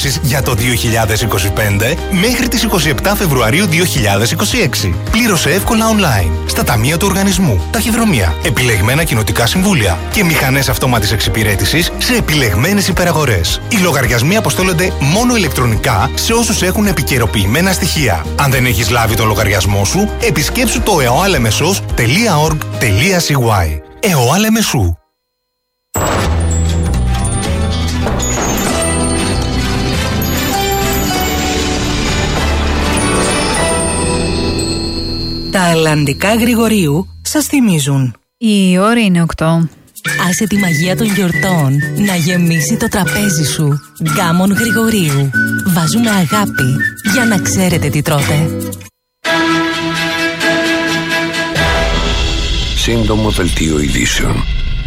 επιδοτήσεις για το 2025 μέχρι τις 27 Φεβρουαρίου 2026. Πλήρωσε εύκολα online, στα ταμεία του οργανισμού, ταχυδρομεία, επιλεγμένα κοινοτικά συμβούλια και μηχανές αυτόματης εξυπηρέτησης σε επιλεγμένες υπεραγορές. Οι λογαριασμοί αποστέλλονται μόνο ηλεκτρονικά σε όσους έχουν επικαιροποιημένα στοιχεία. Αν δεν έχεις λάβει τον λογαριασμό σου, επισκέψου το eoalemesos.org.cy. ΕΟΑΛΕΜΕΣΟΥ. Τα αλλαντικά Γρηγορίου σας θυμίζουν. Η ώρα είναι 8. Άσε τη μαγεία των γιορτών να γεμίσει το τραπέζι σου. Γκάμον Γρηγορίου. Βάζουμε αγάπη για να ξέρετε τι τρώτε. Σύντομο δελτίο ειδήσεων.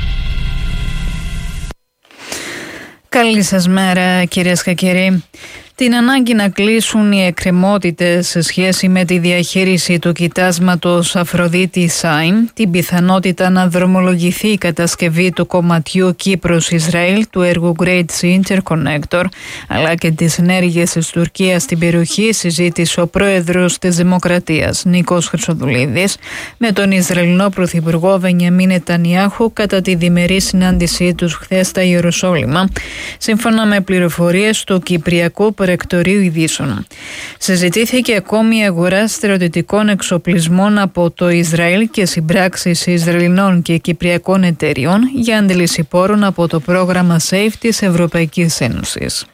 Καλή σας μέρα, κυρίες και κύριοι. Την ανάγκη να κλείσουν οι εκκρεμότητες σε σχέση με τη διαχείριση του κοιτάσματος Αφροδίτη Σάιμ, την πιθανότητα να δρομολογηθεί η κατασκευή του κομματιού Κύπρος-Ισραήλ του έργου Great Sea Interconnector, αλλά και τις ενέργειες της Τουρκίας στην περιοχή, συζήτησε ο πρόεδρος της Δημοκρατίας, Νίκος Χρυσοδουλίδης, με τον Ισραηλινό Πρωθυπουργό Μπενιαμίν Νετανιάχου κατά τη διμερή συνάντησή τους χθες στα Ιεροσόλυμα, σύμφωνα με πληροφορίες του Κυπριακού Πρεκτορείου Ειδήσεων. Συζητήθηκε ακόμη η αγορά στρατιωτικών εξοπλισμών από το Ισραήλ και συμπράξεις Ισραηλινών και Κυπριακών εταιριών για αντίληψη πόρων από το πρόγραμμα SAFE της Ευρωπαϊκής Ένωσης.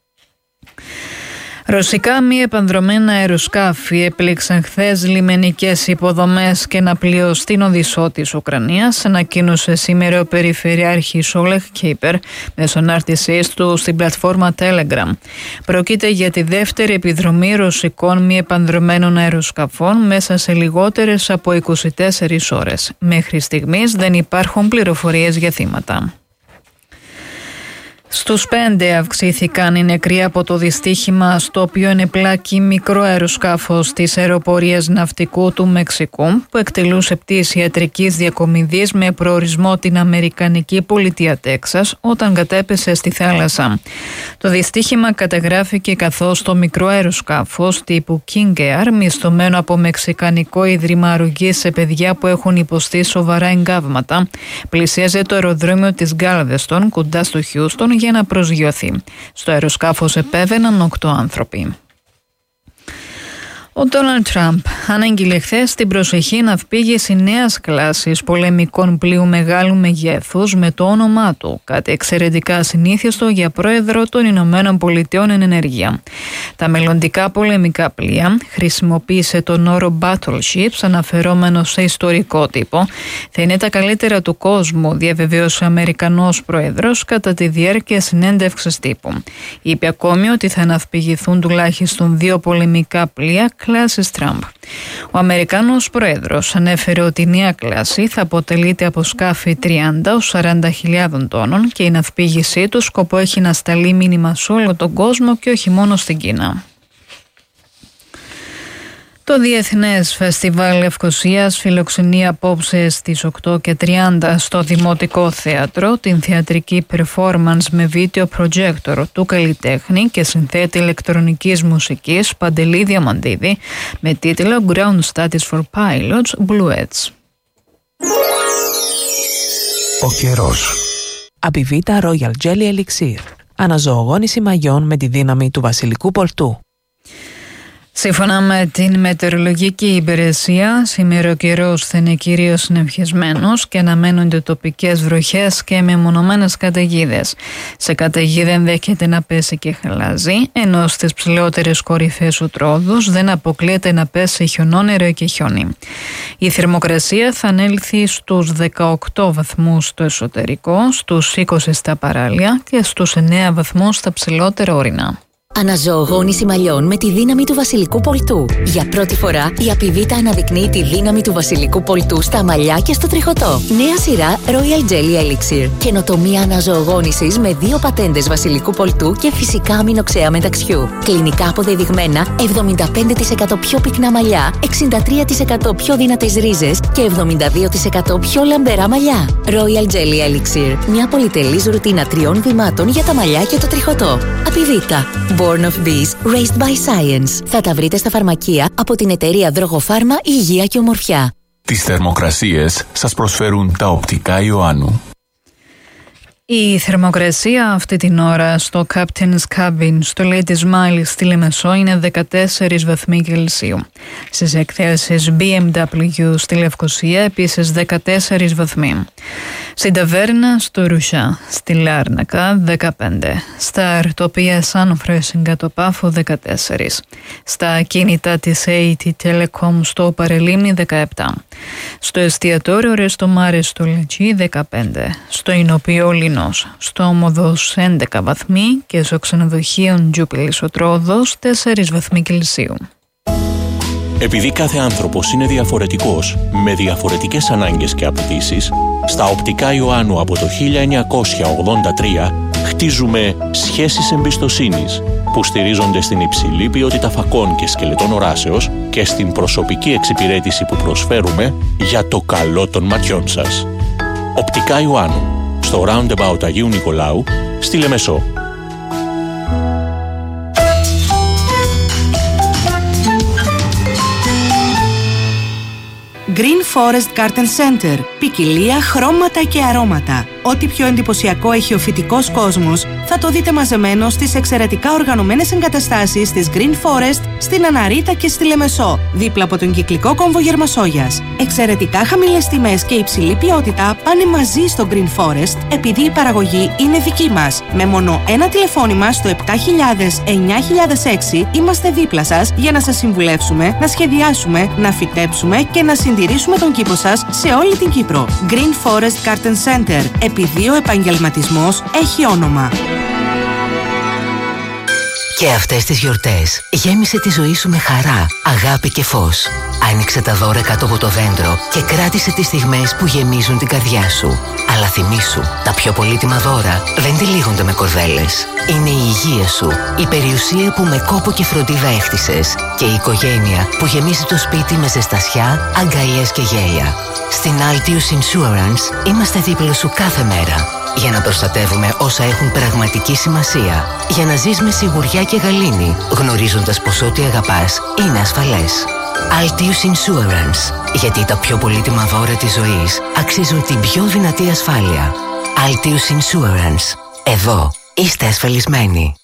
Ρωσικά μη επανδρομένα αεροσκάφη έπληξαν χθες λιμενικές υποδομές και ένα πλοίο στην Οδυσσό της Ουκρανίας, ανακοίνωσε σήμερα ο Περιφερειάρχης Όλεχ Κίπερ μέσω ανάρτησής του στην πλατφόρμα Telegram. Πρόκειται για τη δεύτερη επιδρομή ρωσικών μη επανδρομένων αεροσκαφών μέσα σε λιγότερες από 24 ώρες. Μέχρι στιγμής δεν υπάρχουν πληροφορίες για θύματα. Στους 5 αυξήθηκαν οι νεκροί από το δυστύχημα στο οποίο ενεπλάκη μικρό αεροσκάφος της αεροπορίας ναυτικού του Μεξικού που εκτελούσε πτήση ιατρικής διακομιδής με προορισμό την Αμερικανική πολιτεία Τέξας όταν κατέπεσε στη θάλασσα. Το δυστύχημα καταγράφηκε καθώς το μικρό αεροσκάφος τύπου King Air, μισθωμένο από Μεξικανικό Ίδρυμα Αρρωγής σε παιδιά που έχουν υποστεί σοβαρά εγκάβματα, πλησίαζε το αεροδρόμιο της Γκάλβεστον κοντά στο Χιούστον για να προσγειωθεί. Στο αεροσκάφος επέβαιναν 8 άνθρωποι. Ο Ντόναλντ Τραμπ ανήγγειλε χθες την προσεχή ναυπήγηση νέας κλάσης πολεμικών πλοίου μεγάλου μεγέθους με το όνομά του, κάτι εξαιρετικά ασυνήθιστο για πρόεδρο των Ηνωμένων Πολιτειών εν ενεργεία. Τα μελλοντικά πολεμικά πλοία, χρησιμοποίησε τον όρο battleships αναφερόμενο σε ιστορικό τύπο, θα είναι τα καλύτερα του κόσμου, διαβεβαίωσε ο Αμερικανός πρόεδρος κατά τη διάρκεια συνέντευξης τύπου. Είπε ακόμη ότι θα ναυπηγηθούν τουλάχιστον 2 πολεμικά πλοία κλάσης Τραμπ. Ο Αμερικάνος πρόεδρος ανέφερε ότι η νέα κλάση θα αποτελείται από σκάφη 30-40.000 τόνων και η ναυπήγησή του σκοπό έχει να σταλεί μήνυμα σε όλο τον κόσμο και όχι μόνο στην Κίνα. Το Διεθνές Φεστιβάλ Λευκωσίας φιλοξενεί απόψε στις 8:30 στο Δημοτικό Θέατρο την θεατρική performance με βίντεο projector του καλλιτέχνη και συνθέτη ηλεκτρονικής μουσικής Παντελή Διαμαντίδη με τίτλο Ground Studies for Pilots Bluets. Ο καιρός. Απιβίτα Royal Jelly Elixir. Αναζωογόνηση μαγιών με τη δύναμη του βασιλικού πολτού. Σύμφωνα με την μετεωρολογική υπηρεσία, σήμερα ο καιρός θα είναι κυρίως συννεφιασμένος και αναμένονται τοπικές βροχές και μεμονωμένες καταιγίδες. Σε καταιγίδα ενδέχεται να πέσει και χαλάζι, ενώ στις ψηλότερες κορυφές του τρόδους δεν αποκλείεται να πέσει χιονόνερο και χιόνι. Η θερμοκρασία θα ανέλθει στους 18 βαθμούς στο εσωτερικό, στους 20 στα παράλια και στους 9 βαθμούς στα ψηλότερα ορεινά. Αναζωογόνηση μαλλιών με τη δύναμη του βασιλικού πολτού. Για πρώτη φορά η Απιβίτα αναδεικνύει τη δύναμη του βασιλικού πολτού στα μαλλιά και στο τριχωτό. Νέα σειρά Royal Jelly Elixir. Καινοτομία αναζωογόνησης με 2 πατέντες βασιλικού πολτού και φυσικά αμινοξέα μεταξιού. Κλινικά αποδεδειγμένα 75% πιο πυκνά μαλλιά, 63% πιο δυνατές ρίζες και 72% πιο λαμπερά μαλλιά. Royal Jelly Elixir. Μια πολυτελής ρουτίνα 3 βημάτων για τα μαλλιά και το τριχωτό. Απιβίτα. Born of Bees, Raised by Science. Θα τα βρείτε στα φαρμακεία από την εταιρεία Δρογοφάρμα Υγεία και Ομορφιά. Τις θερμοκρασίες σας προσφέρουν τα οπτικά Ιωάννου. Η θερμοκρασία αυτή την ώρα στο Captain's Cabin στο Ladies Mile στη Λεμεσό είναι 14 βαθμοί Κελσίου. Στις εκθέσεις BMW στη Λευκοσία επίσης 14 βαθμοί. Στην Ταβέρνα στο Ρουσιά στη Λάρνακα 15. Στα αρτοπία Σαν Φρέσιγκα το Πάφο 14. Στα κίνητα της AT Telecom στο Παρελίμνη 17. Στο εστιατόριο Ρεστομάρε στο Λετσί 15. Στο Ινοποιό Λινός στο Όμοδος 11 βαθμοί και στο ξενοδοχείο Τζούπιλης ο Τρόδος 4 βαθμοί Κελσίου. Επειδή κάθε άνθρωπος είναι διαφορετικός, με διαφορετικές ανάγκες και απαιτήσεις, στα οπτικά Ιωάννου από το 1983 χτίζουμε σχέσεις εμπιστοσύνης που στηρίζονται στην υψηλή ποιότητα φακών και σκελετών οράσεως και στην προσωπική εξυπηρέτηση που προσφέρουμε για το καλό των ματιών σας. Οπτικά Ιωάννου, στο Roundabout Αγίου Νικολάου, στη Λεμεσό. Green Forest Garden Center. Ποικιλία, χρώματα και αρώματα. Ό,τι πιο εντυπωσιακό έχει ο φυτικός κόσμος θα το δείτε μαζεμένο στις εξαιρετικά οργανωμένες εγκαταστάσεις της Green Forest στην Αναρίτα και στη Λεμεσό, δίπλα από τον κυκλικό κόμβο Γερμασόγιας. Εξαιρετικά χαμηλές τιμές και υψηλή ποιότητα πάνε μαζί στο Green Forest επειδή η παραγωγή είναι δική μας. Με μόνο ένα τηλεφώνημα στο 7000-9006 είμαστε δίπλα σας για να σας συμβουλεύσουμε, να σχεδιάσουμε, να φυτέψουμε και να συντηρήσουμε τον κήπο σας σε όλη την Κύπρο. Green Forest Garden Center. Επειδή ο επαγγελματισμός έχει όνομα. Και αυτές τις γιορτές γέμισε τη ζωή σου με χαρά, αγάπη και φως. Άνοιξε τα δώρα κάτω από το δέντρο και κράτησε τις στιγμές που γεμίζουν την καρδιά σου. Αλλά θυμήσου, τα πιο πολύτιμα δώρα δεν τυλίγονται με κορδέλες. Είναι η υγεία σου, η περιουσία που με κόπο και φροντίδα έχτισες και η οικογένεια που γεμίζει το σπίτι με ζεστασιά, αγκαλιές και γέλια. Στην Altius Insurance είμαστε δίπλα σου κάθε μέρα για να προστατεύουμε όσα έχουν πραγματική σημασία. Για να ζεις με σιγουριά και γαλήνη, γνωρίζοντας πως ό,τι αγαπάς είναι ασφαλές. Altius Insurance. Γιατί τα πιο πολύτιμα δώρα της ζωής αξίζουν την πιο δυνατή ασφάλεια. Altius Insurance. Εδώ είστε ασφαλισμένοι.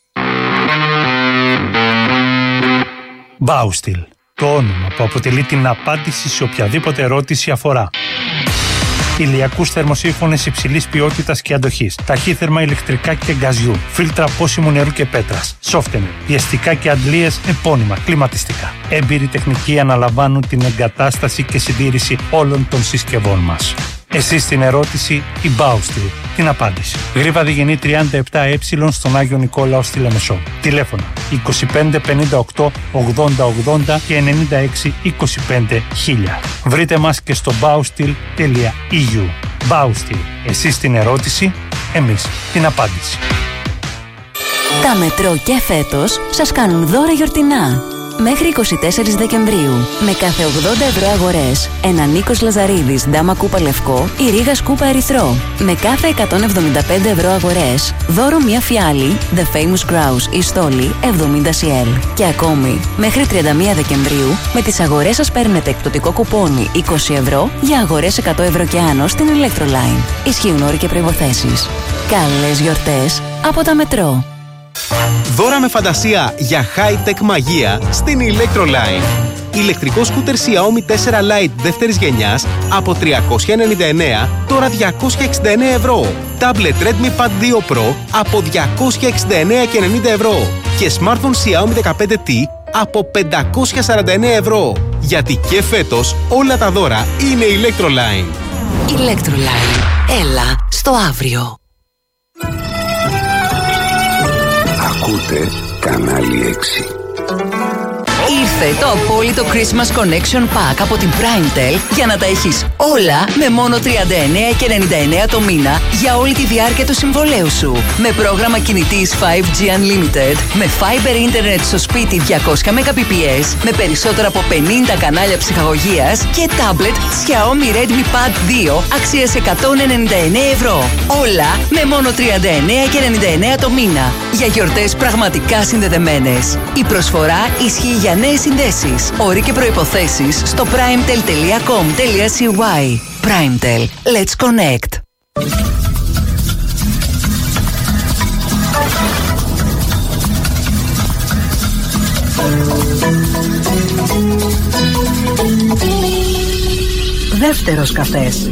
Baustil. Το όνομα που αποτελεί την απάντηση σε οποιαδήποτε ερώτηση αφορά ηλιακούς θερμοσύφωνες υψηλής ποιότητας και αντοχής, ταχύθερμα ηλεκτρικά και γκαζιού, φίλτρα πόσιμου νερού και πέτρας, σόφτενερ, πιεστικά και αντλίες επώνυμα, κλιματιστικά. Έμπειροι τεχνικοί αναλαμβάνουν την εγκατάσταση και συντήρηση όλων των συσκευών μας. Εσείς την ερώτηση, η Baustil την απάντηση. Γρίβα Διγενή 37Ε στον Άγιο Νικόλαο στη Λεμεσό. Τηλέφωνα 25 58 80 80 και 96 25 1000. Βρείτε μας και στο baustil.eu. Baustil. Εσείς την ερώτηση, εμείς την απάντηση. Τα Μετρό και φέτος σας κάνουν δώρα γιορτινά. Μέχρι 24 Δεκεμβρίου, με κάθε 80 ευρώ αγορές, ένα Νίκος Λαζαρίδης Ντάμα Κούπα Λευκό ή Ρίγας Κούπα Ερυθρό. Με κάθε 175 ευρώ αγορές, δώρο μια φιάλη The Famous Grouse ή στόλη 70 CL. Και ακόμη, μέχρι 31 Δεκεμβρίου, με τις αγορές σας παίρνετε εκπτωτικό κουπόνι 20 ευρώ για αγορές 100 ευρώ και άνω στην Electroline. Ισχύουν όροι και προϋποθέσεις. Καλές γιορτές από τα Μετρό. Δώρα με φαντασία για high-tech μαγεία στην Electroline. Ηλεκτρικό σκούτερ Xiaomi 4 Lite δεύτερης γενιάς από 399, τώρα 269 ευρώ. Tablet Redmi Pad 2 Pro από 269,90 ευρώ. Και smartphone Xiaomi 15T από 549 ευρώ. Γιατί και φέτος όλα τα δώρα είναι Electroline. Electroline. Έλα στο αύριο. Ακούτε κανάλι 6. Πάρθε το απόλυτο Christmas Connection Pack από την Primetel για να τα έχεις όλα με μόνο 39,99 το μήνα για όλη τη διάρκεια του συμβολέου σου. Με πρόγραμμα κινητής 5G Unlimited, με Fiber Internet στο σπίτι 200 Mbps, με περισσότερα από 50 κανάλια ψυχαγωγίας και tablet Xiaomi Redmi Pad 2 αξίας 199 ευρώ. Όλα με μόνο 39,99 το μήνα. Για γιορτές πραγματικά συνδεδεμένες. Η προσφορά ισχύει για νέες συνδέσεις. Όροι και προϋποθέσεις στο primetel.com.cy. Primetel. Let's connect. Δεύτερος καφές.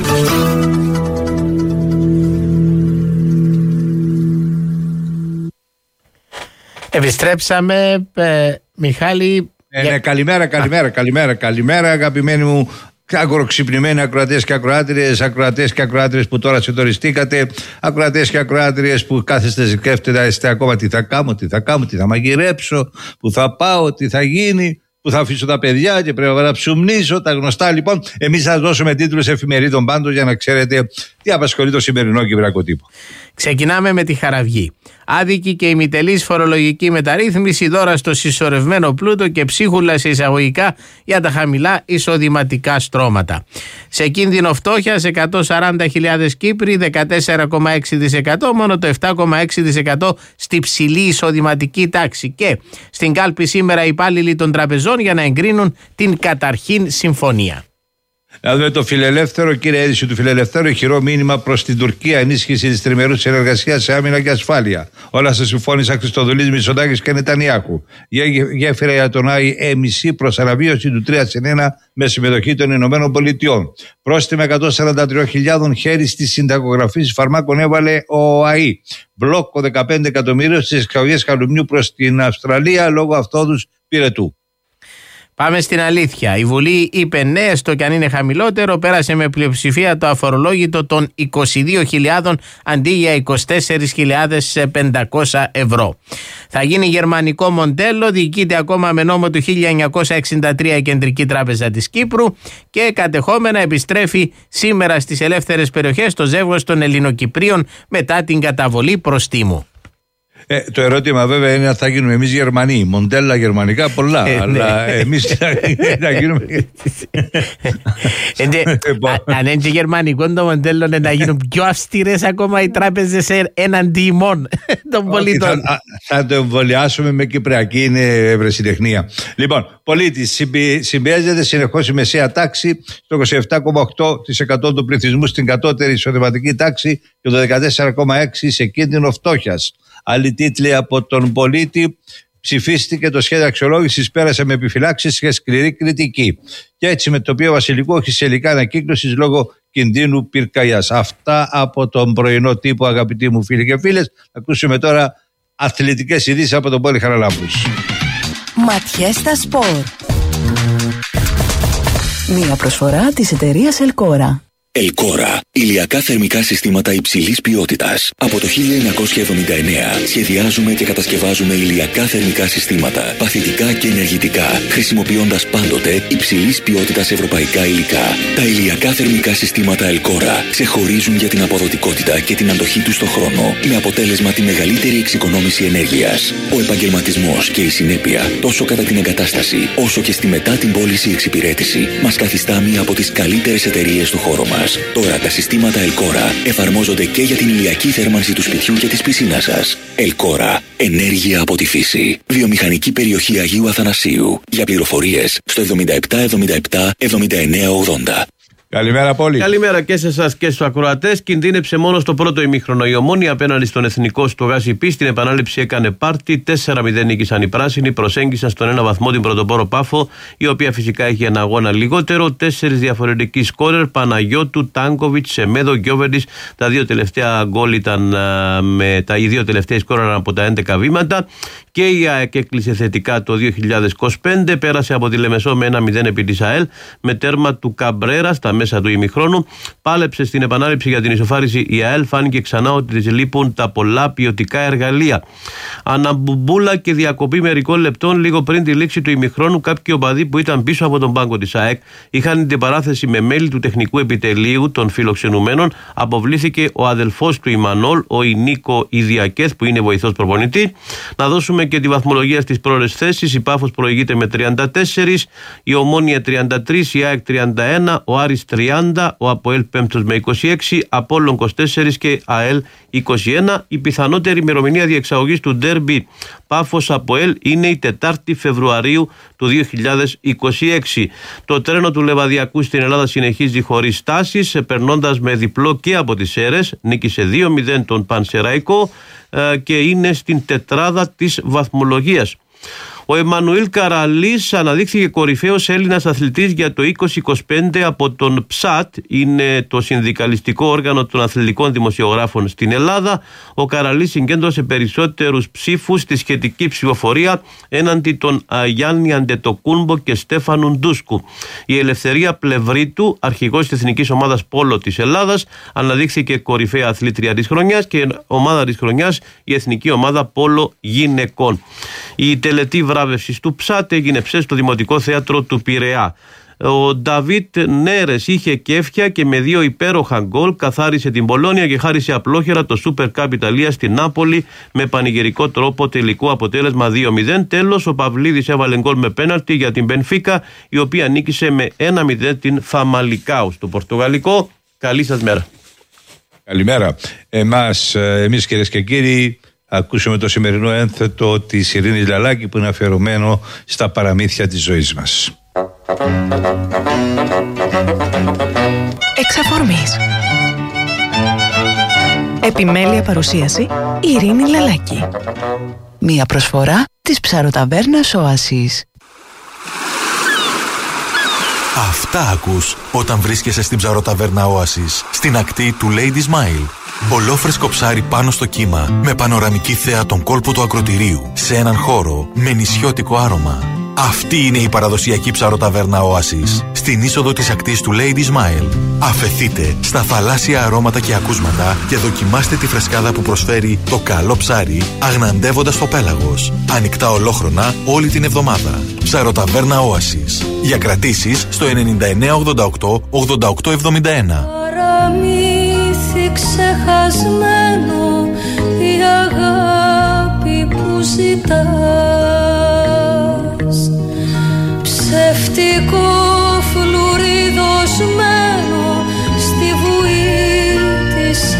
Επιστρέψαμε, Μιχάλη. Ναι, καλημέρα αγαπημένοι μου αγοροξυπνημένοι ακροατές και ακροάτριες που τώρα συντονιστήκατε, ακροατές και ακροάτριες που κάθεστε σκέφτεστε ακόμα τι θα κάνω, τι θα μαγειρέψω, που θα πάω, τι θα γίνει, που θα αφήσω τα παιδιά και πρέπει να ψουμνήσω, τα γνωστά λοιπόν. Εμείς θα δώσουμε τίτλους εφημερίδων πάντως για να ξέρετε τι απασχολεί το σημερινό κυπριακό τύπο. Ξεκινάμε με τη Χαραυγή. Άδικη και ημιτελής φορολογική μεταρρύθμιση, δώρα στο συσσωρευμένο πλούτο και ψίχουλα σε εισαγωγικά για τα χαμηλά εισοδηματικά στρώματα. Σε κίνδυνο φτώχειας 140.000 Κύπροι, 14,6%, μόνο το 7,6% στη ψηλή εισοδηματική τάξη. Και στην κάλπη σήμερα υπάλληλοι των τραπεζών για να εγκρίνουν την καταρχήν συμφωνία. Να δούμε το φιλελεύθερο, κύριε είδηση του φιλελευθέρου, ηχηρό μήνυμα προς την Τουρκία, ενίσχυση της τριμερούς συνεργασίας σε άμυνα και ασφάλεια. Όλα σε συμφώνησαν Χριστοδουλής, Μητσοτάκης και Νετανιάχου. Γέφυρα για τον ΑΕΜΣ προς αναβίωση του 3-1 με συμμετοχή των Ηνωμένων Πολιτειών. Πρόστιμα 143.000 χέρι στη συνταγογραφή φαρμάκων έβαλε ο ΟΑΗ. Μπλόκο 15 εκατομμύριων στις εξαγωγές χαλουμιού προς την Αυστραλία λόγω αυτόδους πυρετού. Πάμε στην αλήθεια. Η Βουλή είπε ναι, έστω και αν είναι χαμηλότερο, πέρασε με πλειοψηφία το αφορολόγητο των 22.000 αντί για 24.500 ευρώ. Θα γίνει γερμανικό μοντέλο, διοικείται ακόμα με νόμο του 1963 η Κεντρική Τράπεζα της Κύπρου και κατεχόμενα επιστρέφει σήμερα στις ελεύθερες περιοχές το ζεύγος των Ελληνοκυπρίων μετά την καταβολή προστίμου. Το ερώτημα βέβαια είναι αν θα γίνουμε εμείς Γερμανοί. Μοντέλα γερμανικά πολλά, αλλά εμείς θα γίνουμε. Αν είναι γερμανικό το μοντέλο να γίνουν πιο αυστηρές ακόμα οι τράπεζες έναντι ημών των πολιτών. Θα το εμβολιάσουμε με κυπριακή, είναι ευρεσιτεχνία. Λοιπόν, πολίτης, συμπιέζεται συνεχώς η μεσαία τάξη στο 27,8% του πληθυσμού στην κατώτερη εισοδηματική τάξη και το 14,6% σε κίνδυνο φτώχειας. Άλλοι τίτλοι από τον πολίτη. Ψηφίστηκε το σχέδιο αξιολόγησης, πέρασε με επιφυλάξεις και σκληρή κριτική. Και έτσι με το οποίο Βασιλικό έχει σε υλικά ανακύκλωσης λόγω κινδύνου πυρκαγιάς. Αυτά από τον πρωινό τύπο, αγαπητοί μου φίλοι και φίλες. Θα ακούσουμε τώρα αθλητικές ειδήσεις από τον Πόλη Χαραλάμπους. Ματιές στα σπορ. Μία προσφορά της εταιρείας Ελκόρα. Ελκόρα. Ηλιακά θερμικά συστήματα υψηλής ποιότητας. Από το 1979 σχεδιάζουμε και κατασκευάζουμε ηλιακά θερμικά συστήματα, παθητικά και ενεργητικά, χρησιμοποιώντας πάντοτε υψηλής ποιότητας ευρωπαϊκά υλικά. Τα ηλιακά θερμικά συστήματα Ελκόρα ξεχωρίζουν για την αποδοτικότητα και την αντοχή τους στον χρόνο, με αποτέλεσμα τη μεγαλύτερη εξοικονόμηση ενέργειας. Ο επαγγελματισμός και η συνέπεια, τόσο κατά την εγκατάσταση, όσο και στη μετά την πώληση εξυπηρέτηση, μας καθιστά μία από τις καλύτερες εταιρείες του χώρου μας. Τώρα τα συστήματα Ελκόρα εφαρμόζονται και για την ηλιακή θέρμανση του σπιτιού και της πισίνας σας. Ελκόρα. Ενέργεια από τη φύση. Βιομηχανική περιοχή Αγίου Αθανασίου. Για πληροφορίες στο 7777 7980. Καλημέρα, Πόλη. Καλημέρα και σε εσάς και στους ακροατές. Κινδύνεψε μόνο στο πρώτο ημίχρονο η Ομόνοια απέναντι στον Εθνικό στο Γάζι Πι. Στην επανάληψη έκανε πάρτι. 4-0 νίκησαν οι πράσινοι. Προσέγγισαν στον ένα βαθμό την πρωτοπόρο Πάφο, η οποία φυσικά έχει ένα αγώνα λιγότερο. 4 διαφορετικοί σκόρερ. Παναγιώτου, Τάνκοβιτς, Σεμέδο, Γκιόβερντις. Τα δύο τελευταία γκολ ήταν οι δύο τελευταίοι σκόρεραν από τα 11 βήματα. Και η ΑΕΚ έκλεισε θετικά το 2025. Πέρασε από τη Λεμεσό με 1-0 επί της ΑΕΛ με τέρμα του Καμπρέρα στα μέσα του ημιχρόνου. Πάλεψε στην επανάληψη για την ισοφάριση η ΑΕΛ. Φάνηκε ξανά ότι της λείπουν τα πολλά ποιοτικά εργαλεία. Αναμπουμπούλα και διακοπή μερικών λεπτών λίγο πριν τη λήξη του ημιχρόνου. Κάποιοι οπαδοί που ήταν πίσω από τον πάγκο της ΑΕΚ είχαν αντιπαράθεση με μέλη του τεχνικού επιτελείου των φιλοξενουμένων. Αποβλήθηκε ο αδελφός του Ιμανόλ, ο Ινίκο Ιδιακέθ, που είναι βοηθός προπονητή. Να δώσουμε και τη βαθμολογία στις πρόορες θέσεις. Η Πάφος προηγείται με 34, η Ομόνια 33, η ΑΕΚ 31, ο Άρης 30, ο ΑΠΟΕΛ πέμπτος με 26, Απόλλων 24 και ΑΕΛ 21. Η πιθανότερη ημερομηνία διεξαγωγής του ντέρμπι Πάφος ΑΠΟΕΛ είναι η 4η Φεβρουαρίου του 2026. Το τρένο του Λεβαδιακού στην Ελλάδα συνεχίζει χωρίς στάσεις, περνώντας με διπλό και από τις Σέρρες. Νίκησε 2-0 τον Πανσεραϊκό και είναι στην τετράδα της βαθμολογίας. Ο Εμμανουήλ Καραλής αναδείχθηκε κορυφαίος Έλληνας αθλητής για το 2025 από τον ΨΑΤ, είναι το συνδικαλιστικό όργανο των αθλητικών δημοσιογράφων στην Ελλάδα. Ο Καραλής συγκέντρωσε περισσότερους ψήφους στη σχετική ψηφοφορία έναντι των Γιάννη Αντετοκούνμπο και Στέφανου Ντούσκου. Η Ελευθερία Πλευρίτου, αρχηγός της Εθνικής Ομάδας Πόλο της Ελλάδας, αναδείχθηκε κορυφαία αθλήτρια της χρονιάς και ομάδα της χρονιάς η Εθνική Ομάδα Πόλο Γυναικών. Η τελετή βράβευσης του ΨΑΤ έγινε χθες στο Δημοτικό Θέατρο του Πειραιά. Ο Νταβίτ Νέρες είχε κέφια και με 2 υπέροχα γκολ καθάρισε την Πολόνια και χάρισε απλόχερα το Super Cup Ιταλίας στην Νάπολη με πανηγυρικό τρόπο, τελικό αποτέλεσμα 2-0. Τέλος, ο Παυλίδης έβαλε γκολ με πέναλτι για την Μπενφίκα, η οποία νίκησε με 1-0 την Φαμαλικάου. Στο πορτογαλικό, καλή σας μέρα. Καλημέρα. Εμείς κυρίες και κύριοι, ακούσαμε το σημερινό ένθετο της Ειρήνης Λαλάκη που είναι αφιερωμένο στα παραμύθια της ζωής μας. Εξαφορμής. Επιμέλεια παρουσίαση Ειρήνη Λαλάκη. Μία προσφορά της ψαροταβέρνας Οάσης. Αυτά ακούς όταν βρίσκεσαι στην ψαροταβέρνα Oasis, στην ακτή του Lady Smile. Ολόφρεσκο ψάρι πάνω στο κύμα, με πανοραμική θέα τον κόλπο του ακροτηρίου, σε έναν χώρο με νησιώτικο άρωμα. Αυτή είναι η παραδοσιακή ψαροταβέρνα Oasis, στην είσοδο της ακτής του Lady Smile. Αφεθείτε στα θαλάσσια αρώματα και ακούσματα και δοκιμάστε τη φρεσκάδα που προσφέρει το καλό ψάρι, αγναντεύοντας το πέλαγος. Ανοιχτά ολόχρονα όλη την εβδομάδα. Ψαροταβέρνα Oasis. Για κρατήσεις στο 9988 8871. Παραμύθι ξεχασμένο, η αγάπη που ζητάς, ψευτικό φλουρί δοσμένο στη βουή της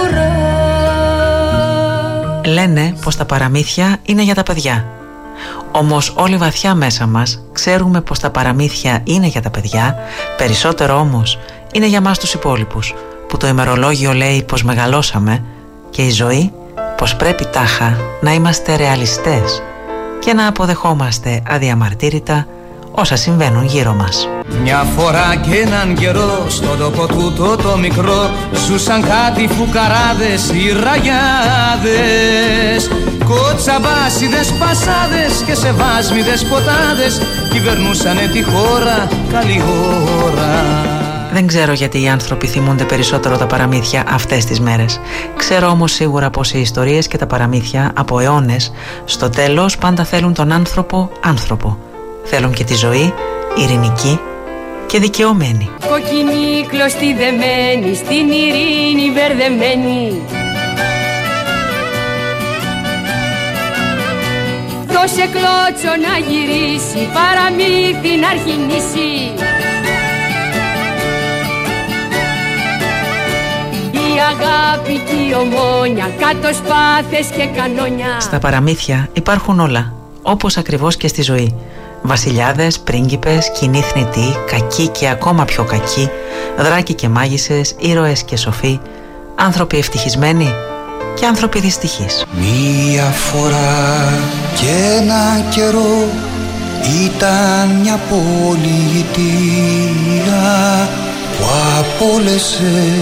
αγοράς. Λένε πως τα παραμύθια είναι για τα παιδιά. Όμως όλοι βαθιά μέσα μας ξέρουμε πως τα παραμύθια είναι για τα παιδιά, περισσότερο όμως είναι για μας τους υπόλοιπους, που το ημερολόγιο λέει πως μεγαλώσαμε και η ζωή πως πρέπει τάχα να είμαστε ρεαλιστές και να αποδεχόμαστε αδιαμαρτύρητα όσα συμβαίνουν γύρω μας. Μια φορά και έναν καιρό στον τόπο τούτο το μικρό ζούσαν κάτι φουκαράδες ή ραγιάδες, κοτσαμπάσιδες πασάδες και σεβάσμιδες ποτάδες κυβερνούσανε τη χώρα καλή ώρα. Δεν ξέρω γιατί οι άνθρωποι θυμούνται περισσότερο τα παραμύθια αυτές τις μέρες. Ξέρω όμως σίγουρα πως οι ιστορίες και τα παραμύθια από αιώνες στο τέλος πάντα θέλουν τον άνθρωπο. Θέλουν και τη ζωή ειρηνική και δικαιωμένη. Κοκκινή κλωστή δεμένη, στην ειρήνη μπερδεμένη. Δώσε κλώτσο να γυρίσει, παραμύθι να αρχινήσει. Η αγάπη και η ομόνια, κάτω σπάθες και κανόνια. Στα παραμύθια υπάρχουν όλα, όπως ακριβώς και στη ζωή. Βασιλιάδες, πρίγκιπες, κοινοί θνητοί, κακοί και ακόμα πιο κακοί, δράκοι και μάγισσες, ήρωες και σοφοί, άνθρωποι ευτυχισμένοι και άνθρωποι δυστυχείς. Μία φορά και ένα καιρό ήταν μια πολιτεία που απ' όλες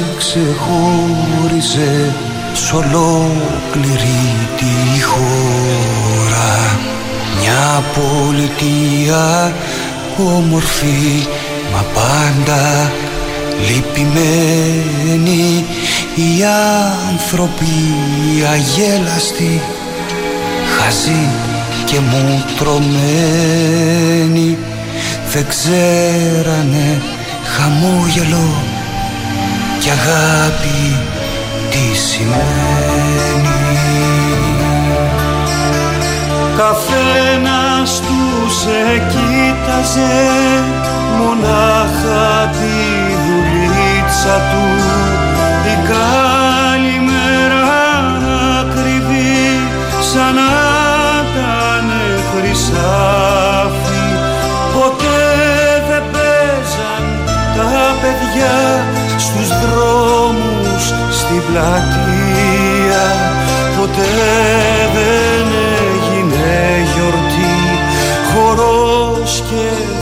ξεχώριζε σ' ολόκληρη τη χώρα. Μια πολιτεία όμορφη μα πάντα Λυπημένοι οι άνθρωποι αγέλαστοι, χαζοί και μουτρωμένοι, δεν ξέρανε χαμόγελο και αγάπη τι σημαίνει. Καθένας τους κοίταζε μονάχα τη δουλίτσα του, η καλημέρα ακριβή σαν να ήτανε χρυσάφι. Ποτέ δεν παίζαν τα παιδιά στους δρόμους στην πλατεία, ποτέ δεν έγινε γιορτή, χορός και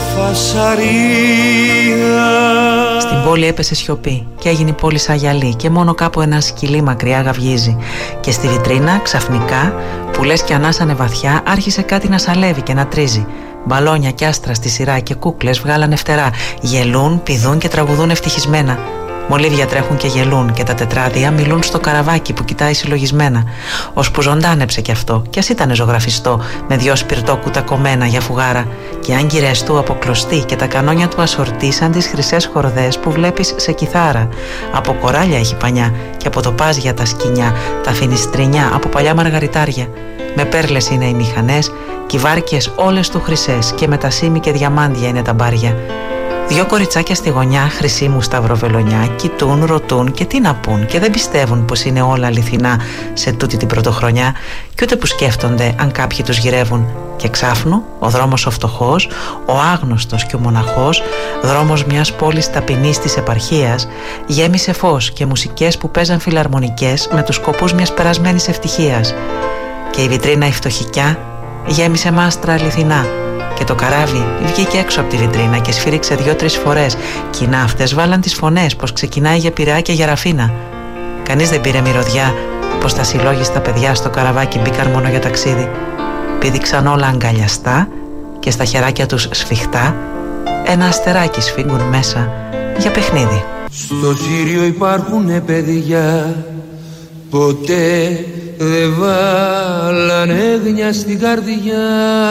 φασαρία. Στην πόλη έπεσε σιωπή και έγινε η πόλη σαν γυαλί και μόνο κάπου ένα σκυλί μακριά γαυγίζει. Και στη βιτρίνα ξαφνικά, που λες και ανάσανε βαθιά, άρχισε κάτι να σαλεύει και να τρίζει. Μπαλόνια κι άστρα στη σειρά και κούκλες βγάλανε φτερά. Γελούν, πηδούν και τραγουδούν ευτυχισμένα. Μολύβια τρέχουν και γελούν και τα τετράδια μιλούν στο καραβάκι που κοιτάει συλλογισμένα. Ώσπου ζωντάνεψε κι αυτό, κι ας ήτανε ζωγραφιστό, με δυο σπιρτόκουτα κομμένα για φουγάρα. Και οι άγκυρες του αποκλωστοί και τα κανόνια του ασορτί σαν τις χρυσές χορδές που βλέπεις σε κιθάρα. Από κοράλια έχει πανιά και από τοπάζια τα σκοινιά, τα φινιστρινιά από παλιά μαργαριτάρια. Με πέρλες είναι οι μηχανές κι οι βάρκες όλες του χρυσές και με τα σήμη και διαμάντια είναι τα μπάρια. Δυο κοριτσάκια στη γωνιά, χρυσή μου σταυροβελονιά, κοιτούν, ρωτούν και τι να πούν και δεν πιστεύουν πως είναι όλα αληθινά σε τούτη την πρωτοχρονιά και ούτε που σκέφτονται αν κάποιοι τους γυρεύουν. Και ξάφνου ο δρόμος ο φτωχός, ο άγνωστος και ο μοναχός, δρόμος μιας πόλης ταπεινής της επαρχίας, γέμισε φως και μουσικές που παίζαν φιλαρμονικές με τους σκοπούς μιας περασμένης ευτυχίας. Και η βιτρίνα η φτωχικιά γέμισε μάστρα αληθινά. Και το καράβι βγήκε έξω από τη βιτρίνα και σφύριξε 2-3 φορές. Και οι ναύτες βάλαν τις φωνές πως ξεκινάει για Πειραιά και για Ραφίνα. Κανείς δεν πήρε μυρωδιά πως τα συλλόγιστα παιδιά στο καραβάκι μπήκαν μόνο για ταξίδι. Πήδηξαν όλα αγκαλιαστά και στα χεράκια τους σφιχτά ένα αστεράκι σφίγγουν μέσα για παιχνίδι. Στο Σύριο υπάρχουνε παιδιά, ποτέ δεν βάλανε έγνοια στην καρδιά.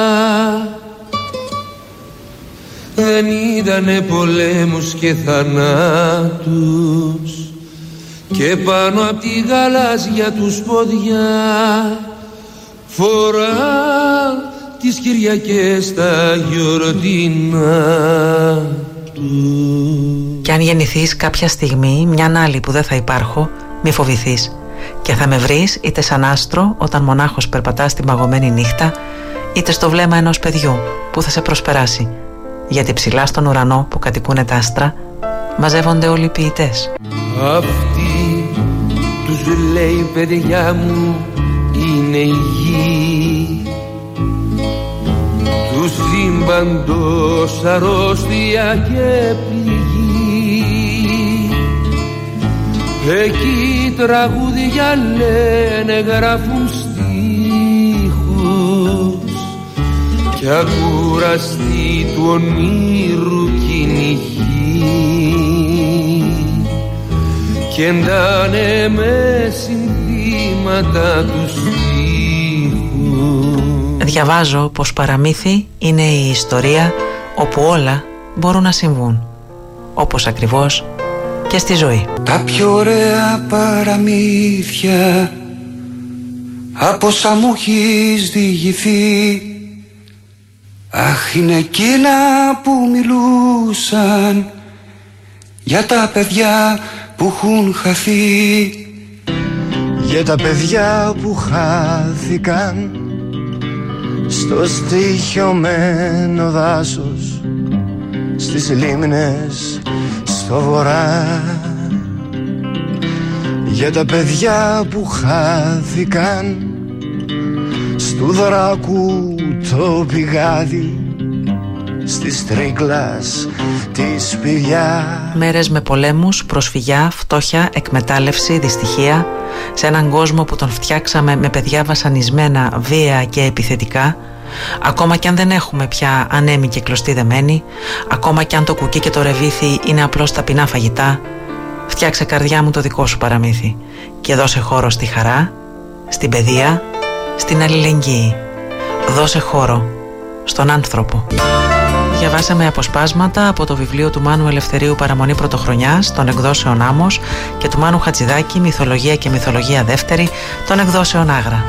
Δεν είδανε πολέμους και θανάτους και πάνω απ' τη γαλάζια τους πόδια φορά τις Κυριακές τα γιορτινά του. Κι αν γεννηθείς κάποια στιγμή μιαν άλλη που δεν θα υπάρχω, μη φοβηθείς και θα με βρεις είτε σαν άστρο όταν μονάχος περπατάς στην παγωμένη νύχτα, είτε στο βλέμμα ενός παιδιού που θα σε προσπεράσει. Γιατί ψηλά στον ουρανό που κατοικούνε τα άστρα μαζεύονται όλοι οι ποιητές. Αυτή τους λέει παιδιά μου είναι η γη του σύμπαντος αρρώστια και πληγή. Εκεί τραγούδια λένε, γράφουν στίχους κι ακούραστη του ονείρου κυνηγή κι εντάνε με συνθήματα του στίχους. Διαβάζω πως παραμύθι είναι η ιστορία όπου όλα μπορούν να συμβούν, όπως ακριβώς και στη ζωή. Τα πιο ωραία παραμύθια από όσα μου έχεις διηγηθεί, αχ, είναι εκείνα που μιλούσαν για τα παιδιά που έχουν χαθεί, για τα παιδιά που χάθηκαν στο στοιχειωμένο δάσος, στις λίμνες στο βορρά, για τα παιδιά που χάθηκαν στου δράκου το πηγάδι, στις τρίγκλας τη σπηλιά. Μέρες με πολέμους, προσφυγιά, φτώχεια, εκμετάλλευση, δυστυχία, σε έναν κόσμο που τον φτιάξαμε με παιδιά βασανισμένα, βία και επιθετικά, Ακόμα κι αν δεν έχουμε πια ανέμοι και κλωστή δεμένη, ακόμα κι αν το κουκί και το ρεβίθι είναι απλώς ταπεινά φαγητά, φτιάξε καρδιά μου το δικό σου παραμύθι και δώσε χώρο στη χαρά, στην παιδεία, στην αλληλεγγύη. Δώσε χώρο στον άνθρωπο. Διαβάσαμε αποσπάσματα από το βιβλίο του Μάνου Ελευθερίου «Παραμονή Πρωτοχρονιάς» των εκδόσεων Άμμος και του Μάνου Χατζηδάκη «Μυθολογία και Μυθολογία Δεύτερη» των εκδόσεων Άγρα.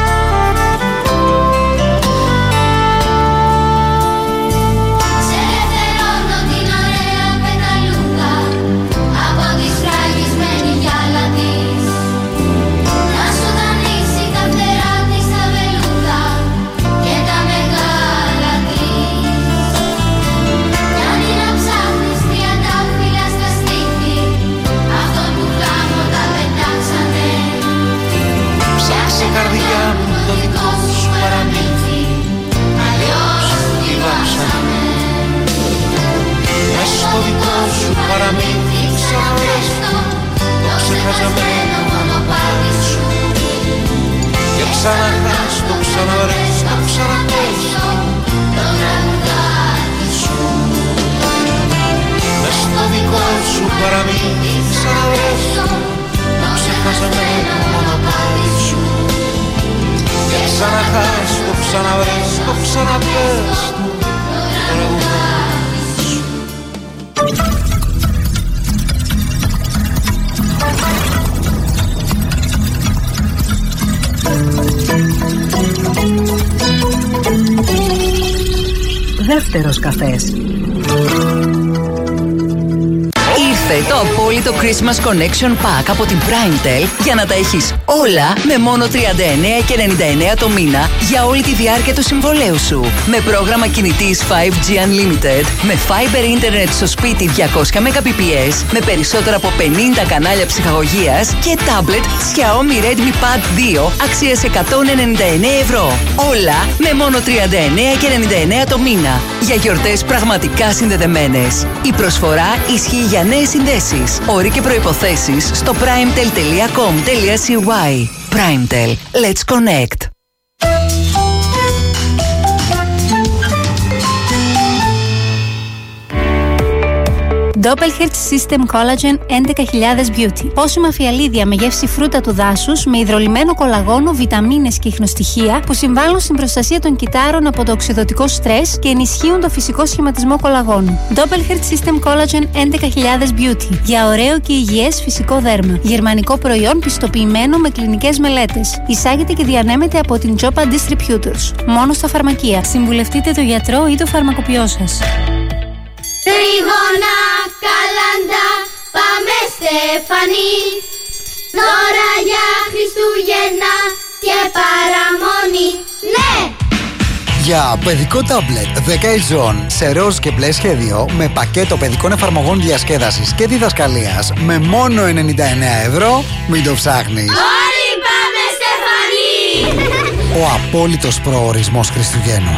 Δεύτερος καφές. Ήρθε το απόλυτο Christmas Connection Pack από την Primetel για να τα έχεις όλα με μόνο 39,99 το μήνα για όλη τη διάρκεια του συμβολέου σου. Με πρόγραμμα κινητής 5G Unlimited, με Fiber Internet στο σπίτι 200 Mbps, με περισσότερα από 50 κανάλια ψυχαγωγίας και tablet Xiaomi Redmi Pad 2 αξίας 199 ευρώ. Όλα με μόνο 39,99 το μήνα. Για γιορτές πραγματικά συνδεδεμένες. Η προσφορά ισχύει για νέες συνδέσεις. Όροι και προϋποθέσεις στο primetel.com.cy. Primetel. Let's connect. Doppelherz System Collagen 11.000 Beauty. Πόσιμα φιαλίδια με γεύση φρούτα του δάσους, με υδρολυμμένο κολαγόνο, βιταμίνες και ιχνοστοιχεία που συμβάλλουν στην προστασία των κυττάρων από το οξυδωτικό στρες και ενισχύουν το φυσικό σχηματισμό κολαγόνου. Doppelherz System Collagen 11.000 Beauty. Για ωραίο και υγιές φυσικό δέρμα. Γερμανικό προϊόν πιστοποιημένο με κλινικές μελέτες. Εισάγεται και διανέμεται από την Jopa Distributors. Μόνο στα φαρμακεία. Συμβουλευτείτε τον γιατρό ή το φαρμακοποιό σας. Τρίγωνα, καλάντα, πάμε Στεφανή. Δώρα για Χριστούγεννα και παραμονή. Ναι! Για παιδικό τάμπλετ 10 ετών σε ροζ και μπλε σχέδιο με πακέτο παιδικών εφαρμογών διασκέδασης και διδασκαλίας με μόνο 99 ευρώ, μην το ψάχνεις. Όλοι πάμε Στεφανή! Ο απόλυτος προορισμός Χριστουγέννων.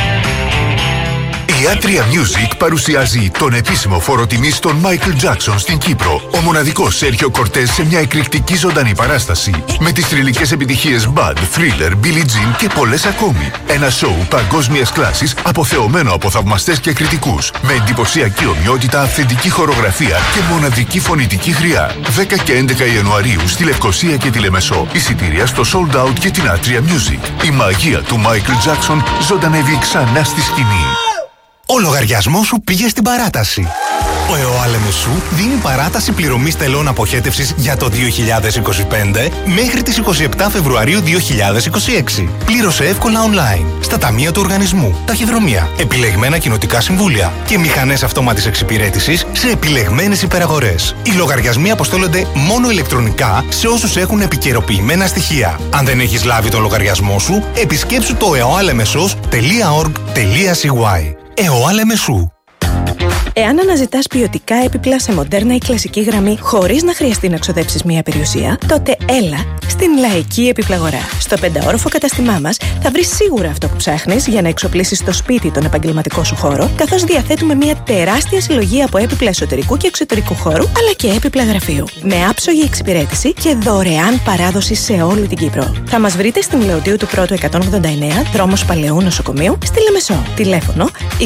Η Atria Music παρουσιάζει τον επίσημο φόρο τιμής των Michael Jackson στην Κύπρο. Ο μοναδικός Σέρχιο Κορτές σε μια εκρηκτική ζωντανή παράσταση. Με τις θρυλικές επιτυχίες Bad, Thriller, Billie Jean και πολλές ακόμη. Ένα σοου παγκόσμιας κλάσης αποθεωμένο από θαυμαστές και κριτικούς. Με εντυπωσιακή ομοιότητα, αυθεντική χορογραφία και μοναδική φωνητική χρειά. 10 και 11 Ιανουαρίου στη Λευκοσία και τη Λεμεσό. Εισιτήρια στο Sold Out και την Atria Music. Η μαγεία του Michael Jackson ζωντανεύει ξανά στη σκηνή. Ο λογαριασμός σου πήγε στην παράταση. Ο ΕΟΑΛΕΜΕΣΟΥ δίνει παράταση πληρωμής τελών αποχέτευσης για το 2025 μέχρι τις 27 Φεβρουαρίου 2026. Πλήρωσε εύκολα online, στα ταμεία του οργανισμού, ταχυδρομεία, επιλεγμένα κοινοτικά συμβούλια και μηχανές αυτόματης εξυπηρέτησης σε επιλεγμένες υπεραγορές. Οι λογαριασμοί αποστέλλονται μόνο ηλεκτρονικά σε όσους έχουν επικαιροποιημένα στοιχεία. Αν δεν έχεις λάβει τον λογαριασμό σου, επισκέψου το eoalemesos.org.cy. ΕΟΑΛΕΜΕΣΟΥ. Εάν αναζητάς ποιοτικά έπιπλα σε μοντέρνα ή κλασική γραμμή χωρίς να χρειαστεί να ξοδέψεις μία περιουσία, τότε έλα στην Λαϊκή Επιπλαγορά. Στο 5όροφο καταστημά μας θα βρεις σίγουρα αυτό που ψάχνεις για να εξοπλίσεις το σπίτι τον επαγγελματικό σου χώρο, καθώς διαθέτουμε μία τεράστια συλλογή από έπιπλα εσωτερικού και εξωτερικού χώρου, αλλά και έπιπλα γραφείου. Με άψογη εξυπηρέτηση και δωρεάν παράδοση σε όλη την Κύπρο. Θα μας βρείτε στην Λεωτίου του Πρώτου 189, δρόμος Παλαιού Νοσοκομείου, στη Λεμεσό. Τηλέφωνο 2573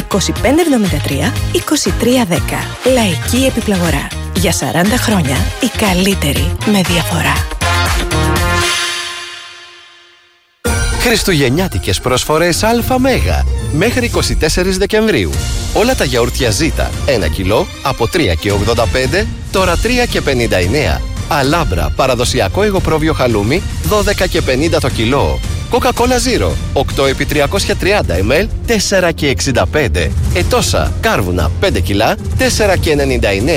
2310. Λαϊκή Επιπλαγορά. Για 40 χρόνια η καλύτερη με διαφορά. Χριστουγεννιάτικες προσφορές ΑΜΕΓΑ μέχρι 24 Δεκεμβρίου. Όλα τα γιαούρτια Ζήτα 1 κιλό από 3,85 τώρα 3,59. Αλάμπρα παραδοσιακό υγοπρόβιο χαλούμι 12,50 το κιλό. Coca-Cola Zero 8x330 ml 4,65. Ετόσα κάρβουνα 5 κιλά 4,99.